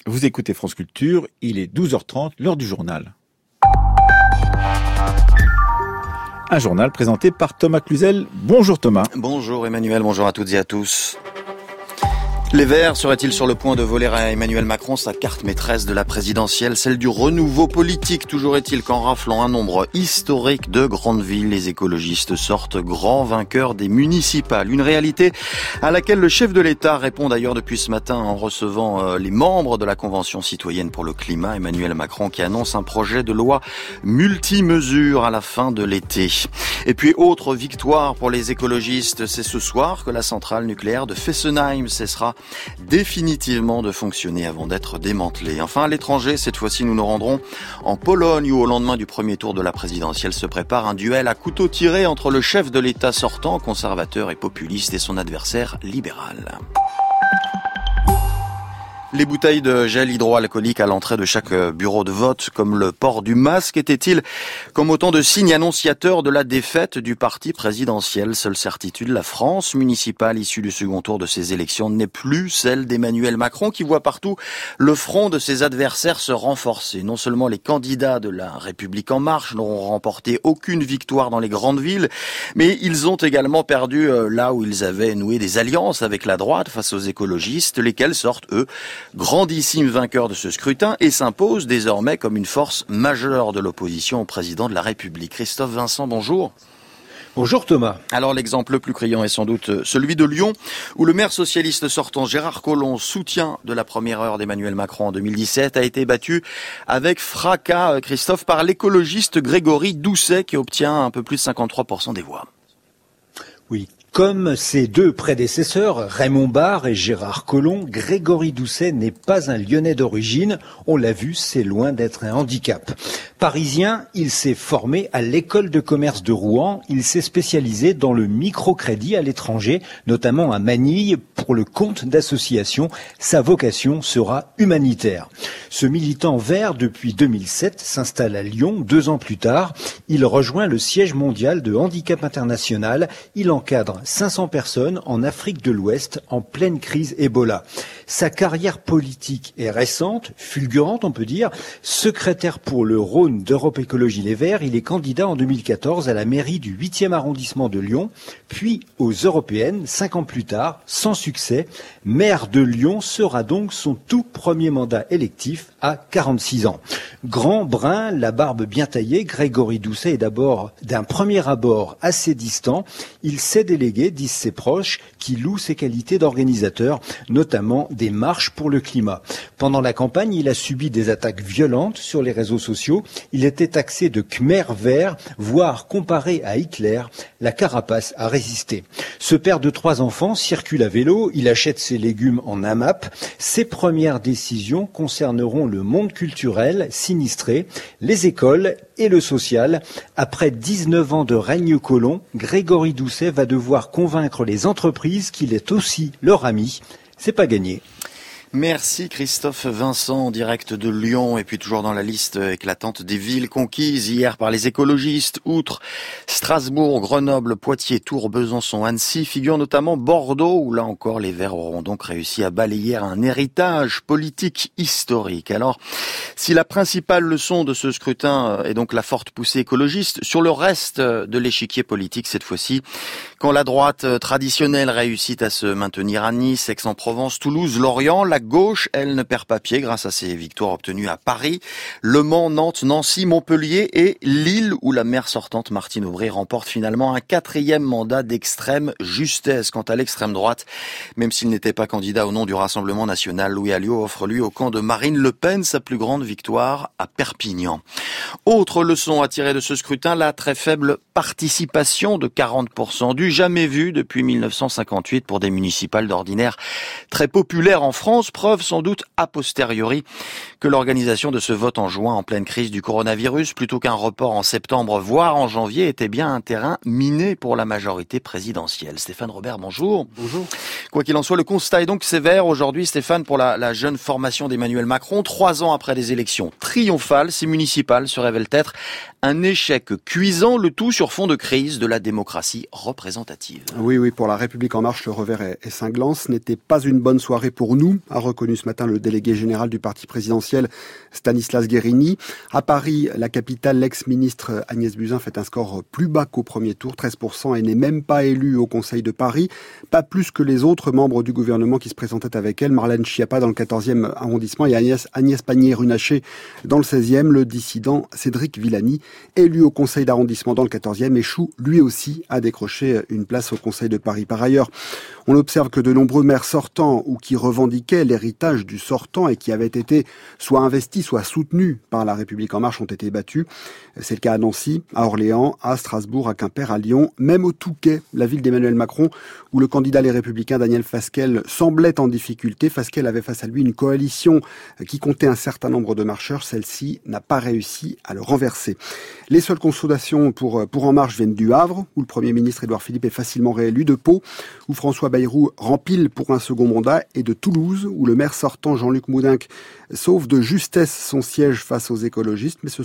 Vous écoutez France Culture, il est 12h30, l'heure du journal. Un journal présenté par Thomas Cluzel. Bonjour Thomas. Bonjour Emmanuel, bonjour à toutes et à tous. Les Verts seraient-ils sur le point de voler à Emmanuel Macron sa carte maîtresse de la présidentielle, celle du renouveau politique? Toujours est-il qu'en raflant un nombre historique de grandes villes, les écologistes sortent grands vainqueurs des municipales. Une réalité à laquelle le chef de l'État répond d'ailleurs depuis ce matin en recevant les membres de la Convention citoyenne pour le climat, Emmanuel Macron, qui annonce un projet de loi multi-mesures à la fin de l'été. Et puis autre victoire pour les écologistes, c'est ce soir que la centrale nucléaire de Fessenheim cessera définitivement de fonctionner avant d'être démantelée. Enfin, à l'étranger, cette fois-ci, nous nous rendrons en Pologne où au lendemain du premier tour de la présidentielle se prépare un duel à couteau tiré entre le chef de l'État sortant, conservateur et populiste, et son adversaire libéral. Les bouteilles de gel hydroalcoolique à l'entrée de chaque bureau de vote, comme le port du masque, étaient-ils comme autant de signes annonciateurs de la défaite du parti présidentiel? Seule certitude, la France municipale issue du second tour de ces élections n'est plus celle d'Emmanuel Macron, qui voit partout le front de ses adversaires se renforcer. Non seulement les candidats de la République en marche n'auront remporté aucune victoire dans les grandes villes, mais ils ont également perdu là où ils avaient noué des alliances avec la droite face aux écologistes, lesquels sortent, eux, grandissime vainqueur de ce scrutin et s'impose désormais comme une force majeure de l'opposition au président de la République. Christophe Vincent, bonjour. Bonjour Thomas. Alors l'exemple le plus criant est sans doute celui de Lyon, où le maire socialiste sortant Gérard Collomb, soutien de la première heure d'Emmanuel Macron en 2017, a été battu avec fracas, Christophe, par l'écologiste Grégory Doucet, qui obtient un peu plus de 53% des voix. Oui. Comme ses deux prédécesseurs, Raymond Barre et Gérard Collomb, Grégory Doucet n'est pas un Lyonnais d'origine. On l'a vu, c'est loin d'être un handicap. Parisien, il s'est formé à l'école de commerce de Rouen. Il s'est spécialisé dans le microcrédit à l'étranger, notamment à Manille, pour le compte d'associations. Sa vocation sera humanitaire. Ce militant vert, depuis 2007, s'installe à Lyon. 2 ans plus tard, il rejoint le siège mondial de Handicap International. Il encadre 500 personnes en Afrique de l'Ouest en pleine crise Ebola. Sa carrière politique est récente, fulgurante on peut dire. Secrétaire pour le Rhône d'Europe Écologie Les Verts, il est candidat en 2014 à la mairie du 8e arrondissement de Lyon, puis aux européennes 5 ans plus tard, sans succès. Maire de Lyon sera donc son tout premier mandat électif à 46 ans. Grand, brun, la barbe bien taillée, Grégory Doucet est d'abord d'un premier abord assez distant. Il s'est délégué, disent ses proches, qui louent ses qualités d'organisateur, notamment des marches pour le climat. Pendant la campagne, il a subi des attaques violentes sur les réseaux sociaux. Il était taxé de Khmer vert, voire comparé à Hitler. La carapace a résisté. Ce père de 3 enfants circule à vélo, il achète ses légumes en AMAP. Ses premières décisions concerneront le monde culturel sinistré, les écoles et le social. Après 19 ans de règne colon, Grégory Doucet va devoir convaincre les entreprises qu'il est aussi leur ami. C'est pas gagné. Merci Christophe Vincent en direct de Lyon et puis toujours dans la liste éclatante des villes conquises hier par les écologistes. Outre Strasbourg, Grenoble, Poitiers, Tours, Besançon, Annecy figure notamment Bordeaux où là encore les Verts auront donc réussi à balayer un héritage politique historique. Alors si la principale leçon de ce scrutin est donc la forte poussée écologiste, sur le reste de l'échiquier politique cette fois-ci, quand la droite traditionnelle réussit à se maintenir à Nice, Aix-en-Provence, Toulouse, Lorient, la gauche, elle, ne perd pas pied grâce à ses victoires obtenues à Paris, Le Mans, Nantes, Nancy, Montpellier et Lille, où la maire sortante Martine Aubry remporte finalement un 4e mandat d'extrême justesse. Quant à l'extrême droite, même s'il n'était pas candidat au nom du Rassemblement national, Louis Alliot offre lui au camp de Marine Le Pen sa plus grande victoire à Perpignan. Autre leçon à tirer de ce scrutin, la très faible participation de 40%, du jamais vu depuis 1958 pour des municipales d'ordinaire très populaires en France. Preuve sans doute a posteriori que l'organisation de ce vote en juin en pleine crise du coronavirus, plutôt qu'un report en septembre, voire en janvier, était bien un terrain miné pour la majorité présidentielle. Stéphane Robert, bonjour. Bonjour. Quoi qu'il en soit, le constat est donc sévère aujourd'hui, Stéphane, pour la jeune formation d'Emmanuel Macron. 3 ans après des élections triomphales, ces municipales se révèlent être un échec cuisant, le tout sur fond de crise de la démocratie représentative. Oui, pour la République En Marche, le revers est cinglant. Ce n'était pas une bonne soirée pour nous, a a reconnu ce matin le délégué général du parti présidentiel Stanislas Guerini. À Paris, la capitale, l'ex-ministre Agnès Buzyn fait un score plus bas qu'au premier tour, 13%, et n'est même pas élue au Conseil de Paris. Pas plus que les autres membres du gouvernement qui se présentaient avec elle. Marlène Schiappa dans le 14e arrondissement et Agnès Pannier-Runacher dans le 16e. Le dissident Cédric Villani, élu au Conseil d'arrondissement dans le 14e, échoue lui aussi à décrocher une place au Conseil de Paris. Par ailleurs, on observe que de nombreux maires sortants ou qui revendiquaient l'héritage du sortant et qui avaient été soit investis, soit soutenus par La République En Marche ont été battus. C'est le cas à Nancy, à Orléans, à Strasbourg, à Quimper, à Lyon, même au Touquet, la ville d'Emmanuel Macron, où le candidat Les Républicains Daniel Fasquelle semblait en difficulté. Fasquelle avait face à lui une coalition qui comptait un certain nombre de marcheurs. Celle-ci n'a pas réussi à le renverser. Les seules consolations pour En Marche viennent du Havre, où le Premier ministre Édouard Philippe est facilement réélu, de Pau, où François Bayrou rempile pour un second mandat, et de Toulouse, où le maire sortant Jean-Luc Moudenc sauve de justesse son siège face aux écologistes. Mais ce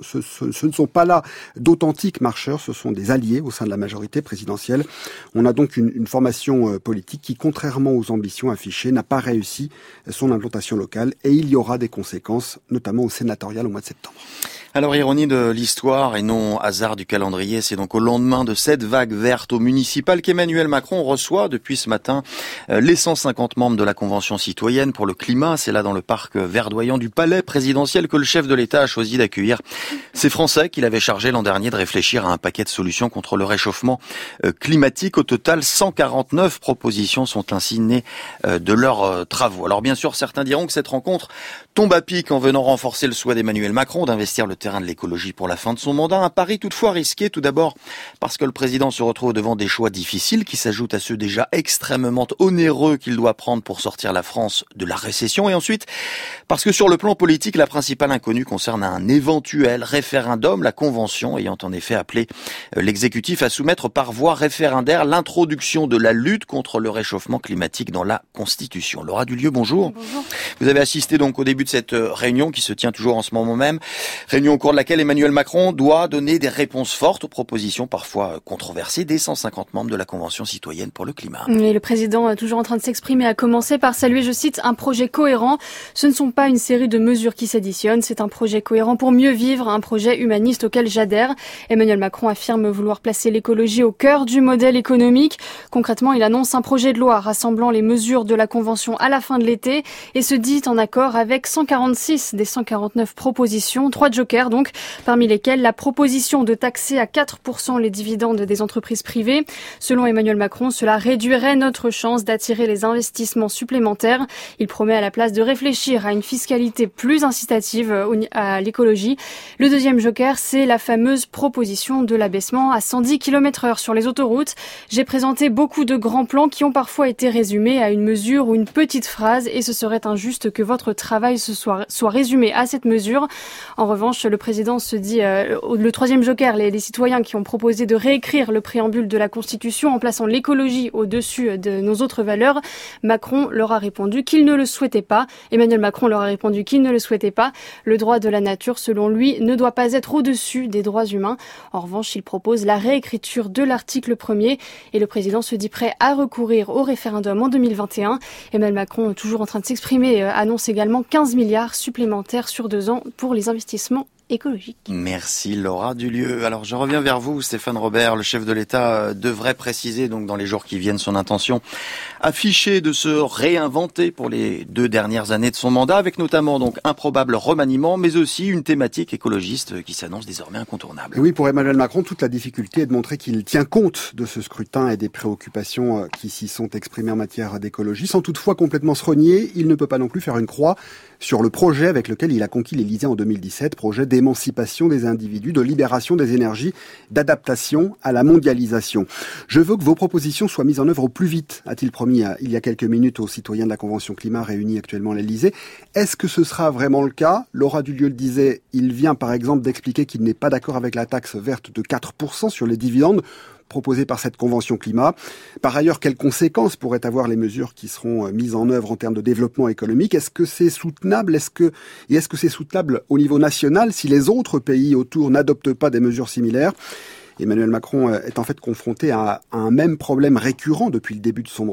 ne sont pas là d'authentiques marcheurs, ce sont des alliés au sein de la majorité présidentielle. On a donc une formation politique qui, contrairement aux ambitions affichées, n'a pas réussi son implantation locale, et il y aura des conséquences, notamment au sénatorial au mois de septembre. Alors, ironie de l'histoire et non hasard du calendrier, c'est donc au lendemain de cette vague verte au municipal qu'Emmanuel Macron reçoit depuis ce matin les 150 membres de la Convention citoyenne pour le climat. C'est là dans le parc verdoyant du palais présidentiel que le chef de l'État a choisi d'accueillir ces Français qu'il avait chargé l'an dernier de réfléchir à un paquet de solutions contre le réchauffement climatique. Au total, 149 propositions sont ainsi nées de leurs travaux. Alors bien sûr, certains diront que cette rencontre tombe à pic en venant renforcer le souhait d'Emmanuel Macron d'investir le terrain de l'écologie pour la fin de son mandat. Un pari toutefois risqué, tout d'abord parce que le président se retrouve devant des choix difficiles qui s'ajoutent à ceux déjà extrêmement onéreux qu'il doit prendre pour sortir la France de la récession. Et ensuite, parce que sur le plan politique, la principale inconnue concerne un éventuel référendum, la Convention ayant en effet appelé l'exécutif à soumettre par voie référendaire l'introduction de la lutte contre le réchauffement climatique dans la Constitution. Laura Dulieu, bonjour. Bonjour. Vous avez assisté donc au début de cette réunion qui se tient toujours en ce moment même. Réunion au cours de laquelle Emmanuel Macron doit donner des réponses fortes aux propositions parfois controversées des 150 membres de la Convention citoyenne pour le climat. Et le président, toujours en train de s'exprimer, a commencé par saluer, je cite, un projet cohérent. Ce ne sont pas une série de mesures qui s'additionnent, c'est un projet cohérent pour mieux vivre, un projet humaniste auquel j'adhère. Emmanuel Macron affirme vouloir placer l'écologie au cœur du modèle économique. Concrètement, il annonce un projet de loi rassemblant les mesures de la Convention à la fin de l'été et se dit en accord avec 146 des 149 propositions, 3 jokers donc, parmi lesquels la proposition de taxer à 4% les dividendes des entreprises privées. Selon Emmanuel Macron, cela réduirait notre chance d'attirer les investissements supplémentaires. Il promet à la place de réfléchir à une fiscalité plus incitative à l'écologie. Le deuxième joker, c'est la fameuse proposition de l'abaissement à 110 km/h sur les autoroutes. J'ai présenté beaucoup de grands plans qui ont parfois été résumés à une mesure ou une petite phrase et ce serait injuste que votre travail soit résumé à cette mesure. En revanche, le président se dit, le troisième joker, les citoyens qui ont proposé de réécrire le préambule de la Constitution en plaçant l'écologie au-dessus de nos autres valeurs, Macron leur a répondu qu'il ne le souhaitait pas. Emmanuel Macron leur a répondu qu'il ne le souhaitait pas. Le droit de la nature, selon lui, ne doit pas être au-dessus des droits humains. En revanche, il propose la réécriture de l'article 1er et le président se dit prêt à recourir au référendum en 2021. Emmanuel Macron, toujours en train de s'exprimer, annonce également 15 milliards supplémentaires sur 2 ans pour les investissements écologique. Merci Laura Dulieu. Alors je reviens vers vous, Stéphane Robert. Le chef de l'État devrait préciser donc dans les jours qui viennent son intention affichée de se réinventer pour les 2 dernières années de son mandat, avec notamment donc un probable remaniement, mais aussi une thématique écologiste qui s'annonce désormais incontournable. Et oui, pour Emmanuel Macron, toute la difficulté est de montrer qu'il tient compte de ce scrutin et des préoccupations qui s'y sont exprimées en matière d'écologie. Sans toutefois complètement se renier, il ne peut pas non plus faire une croix sur le projet avec lequel il a conquis l'Élysée en 2017, projet d'émancipation des individus, de libération des énergies, d'adaptation à la mondialisation. Je veux que vos propositions soient mises en œuvre au plus vite, a-t-il promis il y a quelques minutes aux citoyens de la Convention Climat réunis actuellement à l'Élysée. Est-ce que ce sera vraiment le cas ? Laura Dulieu le disait, il vient par exemple d'expliquer qu'il n'est pas d'accord avec la taxe verte de 4% sur les dividendes proposée par cette Convention Climat. Par ailleurs, quelles conséquences pourraient avoir les mesures qui seront mises en œuvre en termes de développement économique ? Est-ce que c'est soutenable ? Est-ce que c'est soutenable au niveau national si les autres pays autour n'adoptent pas des mesures similaires ? Emmanuel Macron est en fait confronté à un même problème récurrent depuis le début de son mandat,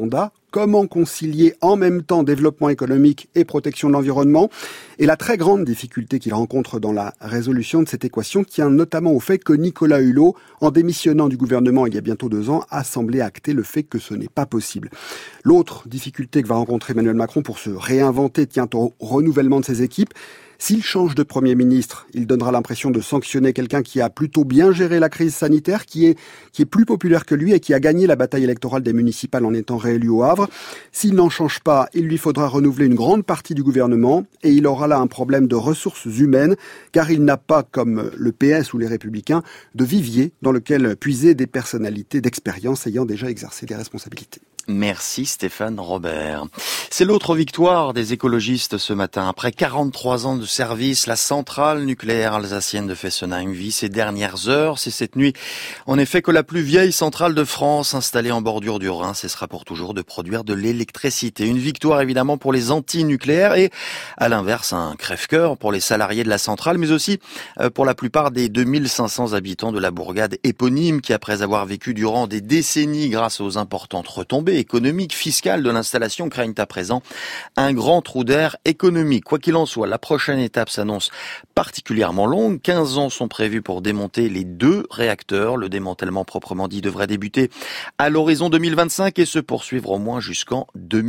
Comment concilier en même temps développement économique et protection de l'environnement? Et la très grande difficulté qu'il rencontre dans la résolution de cette équation tient notamment au fait que Nicolas Hulot, en démissionnant du gouvernement il y a bientôt 2 ans, a semblé acter le fait que ce n'est pas possible. L'autre difficulté que va rencontrer Emmanuel Macron pour se réinventer tient au renouvellement de ses équipes. S'il change de Premier ministre, il donnera l'impression de sanctionner quelqu'un qui a plutôt bien géré la crise sanitaire, qui est plus populaire que lui et qui a gagné la bataille électorale des municipales en étant réélu au Havre. S'il n'en change pas, il lui faudra renouveler une grande partie du gouvernement et il aura là un problème de ressources humaines, car il n'a pas, comme le PS ou les Républicains, de vivier dans lequel puiser des personnalités d'expérience ayant déjà exercé des responsabilités. Merci Stéphane Robert. C'est l'autre victoire des écologistes ce matin. Après 43 ans de service, la centrale nucléaire alsacienne de Fessenheim vit ses dernières heures. C'est cette nuit, en effet, que la plus vieille centrale de France, installée en bordure du Rhin, cessera pour toujours de produire de l'électricité. Une victoire évidemment pour les anti-nucléaires et, à l'inverse, un crève-cœur pour les salariés de la centrale, mais aussi pour la plupart des 2500 habitants de la bourgade éponyme qui, après avoir vécu durant des décennies grâce aux importantes retombées économiques, fiscales de l'installation, craignent à présent un grand trou d'air économique. Quoi qu'il en soit, la prochaine étape s'annonce particulièrement longue. 15 ans sont prévus pour démonter les 2 réacteurs. Le démantèlement proprement dit devrait débuter à l'horizon 2025 et se poursuivre au moins jusqu'en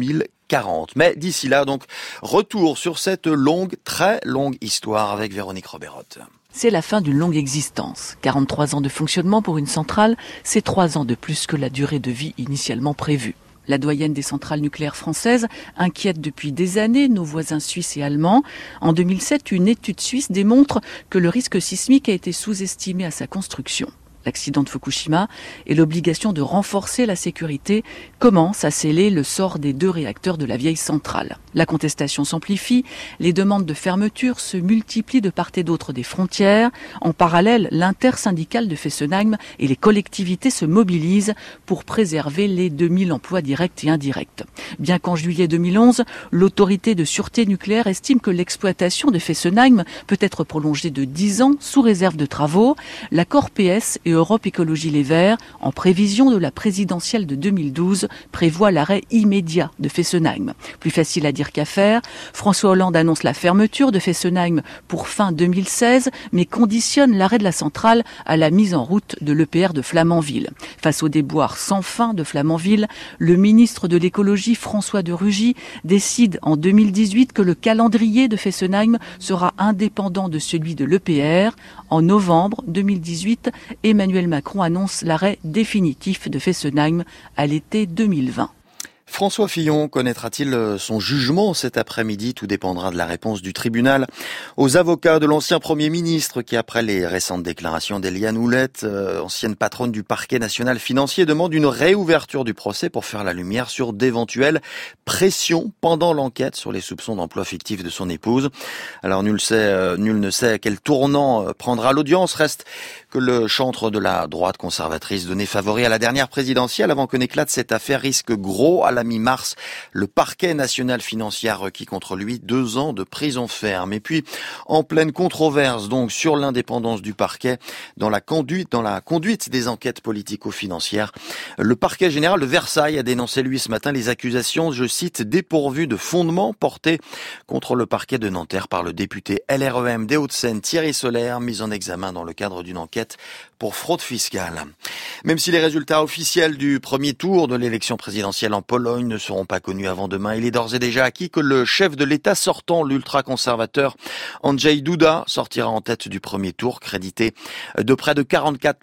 2040. Mais d'ici là, donc, retour sur cette longue, très longue histoire avec Véronique Roberotte. C'est la fin d'une longue existence. 43 ans de fonctionnement pour une centrale, c'est 3 ans de plus que la durée de vie initialement prévue. La doyenne des centrales nucléaires françaises inquiète depuis des années nos voisins suisses et allemands. En 2007, une étude suisse démontre que le risque sismique a été sous-estimé à sa construction. L'accident de Fukushima et l'obligation de renforcer la sécurité commencent à sceller le sort des 2 réacteurs de la vieille centrale. La contestation s'amplifie, les demandes de fermeture se multiplient de part et d'autre des frontières. En parallèle, l'intersyndicale de Fessenheim et les collectivités se mobilisent pour préserver les 2000 emplois directs et indirects. Bien qu'en juillet 2011, l'autorité de sûreté nucléaire estime que l'exploitation de Fessenheim peut être prolongée de 10 ans sous réserve de travaux, l'accord PS et Europe Écologie Les Verts, en prévision de la présidentielle de 2012, prévoit l'arrêt immédiat de Fessenheim. Plus facile à dire qu'à faire, François Hollande annonce la fermeture de Fessenheim pour fin 2016, mais conditionne l'arrêt de la centrale à la mise en route de l'EPR de Flamanville. Face au déboire sans fin de Flamanville, le ministre de l'écologie François de Rugy décide en 2018 que le calendrier de Fessenheim sera indépendant de celui de l'EPR. En novembre 2018, Emmanuel Macron annonce l'arrêt définitif de Fessenheim à l'été 2020. François Fillon connaîtra-t-il son jugement cet après-midi? Tout dépendra de la réponse du tribunal aux avocats de l'ancien Premier ministre qui, après les récentes déclarations d'Éliane Houlette, ancienne patronne du parquet national financier, demande une réouverture du procès pour faire la lumière sur d'éventuelles pressions pendant l'enquête sur les soupçons d'emploi fictif de son épouse. Alors nul ne sait quel tournant prendra l'audience. Reste que le chantre de la droite conservatrice donné favori à la dernière présidentielle avant que n'éclate cette affaire risque gros. À la mi-mars, le parquet national financier a requis contre lui 2 ans de prison ferme. Et puis, en pleine controverse donc sur l'indépendance du parquet dans la conduite des enquêtes politico-financières, le parquet général de Versailles a dénoncé lui ce matin les accusations, je cite, dépourvues de fondement portées contre le parquet de Nanterre par le député LREM des Hauts-de-Seine Thierry Solaire, mis en examen dans le cadre d'une enquête pour fraude fiscale. Même si les résultats officiels du premier tour de l'élection présidentielle en Pologne ne seront pas connus avant demain, il est d'ores et déjà acquis que le chef de l'État sortant, l'ultra-conservateur Andrzej Duda, sortira en tête du premier tour, crédité de près de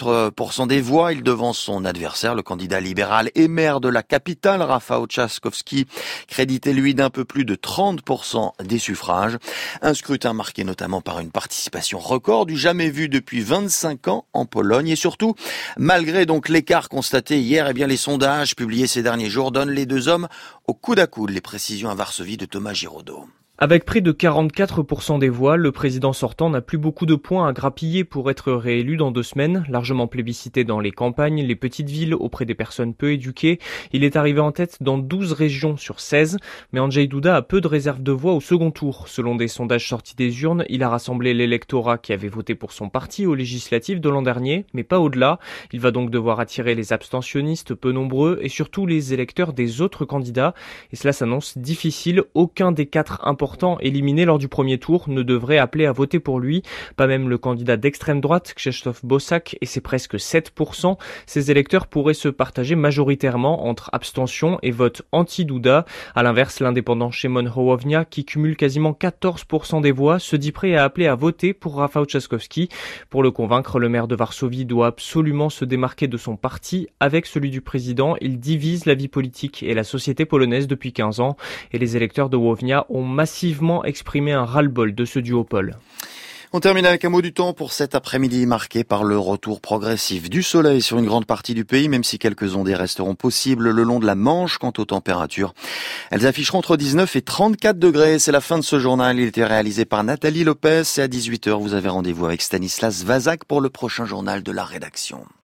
44% des voix. Il devance son adversaire, le candidat libéral et maire de la capitale, Rafał Trzaskowski, crédité lui d'un peu plus de 30% des suffrages. Un scrutin marqué notamment par une participation record du jamais vu depuis 25 ans en Pologne. Et surtout, malgré donc l'écart constaté hier, les sondages publiés ces derniers jours donnent les 2 hommes au coude à coude. Les précisions à Varsovie de Thomas Giraudot. Avec près de 44% des voix, le président sortant n'a plus beaucoup de points à grappiller pour être réélu dans 2 semaines. Largement plébiscité dans les campagnes, les petites villes, auprès des personnes peu éduquées, il est arrivé en tête dans 12 régions sur 16. Mais Andrzej Duda a peu de réserve de voix au second tour. Selon des sondages sortis des urnes, il a rassemblé l'électorat qui avait voté pour son parti aux législatives de l'an dernier, mais pas au-delà. Il va donc devoir attirer les abstentionnistes peu nombreux et surtout les électeurs des autres candidats. Et cela s'annonce difficile. Aucun des 4 importants éliminé lors du premier tour ne devrait appeler à voter pour lui, pas même le candidat d'extrême droite Krzysztof Bosak, et c'est presque 7%. Ces électeurs pourraient se partager majoritairement entre abstention et vote anti-Duda. À l'inverse, l'indépendant Szymon Hołownia, qui cumule quasiment 14% des voix, se dit prêt à appeler à voter pour Rafał Trzaskowski. Pour le convaincre, le maire de Varsovie doit absolument se démarquer de son parti. Avec celui du président, il divise la vie politique et la société polonaise depuis 15 ans, et les électeurs de Hołownia ont massivement exprimé un ras-le-bol de ce duopole. On termine avec un mot du temps pour cet après-midi marqué par le retour progressif du soleil sur une grande partie du pays, même si quelques ondées resteront possibles le long de la Manche. Quant aux températures, elles afficheront entre 19 et 34 degrés. C'est la fin de ce journal. Il était réalisé par Nathalie Lopez. Et à 18h, vous avez rendez-vous avec Stanislas Vazak pour le prochain journal de la rédaction.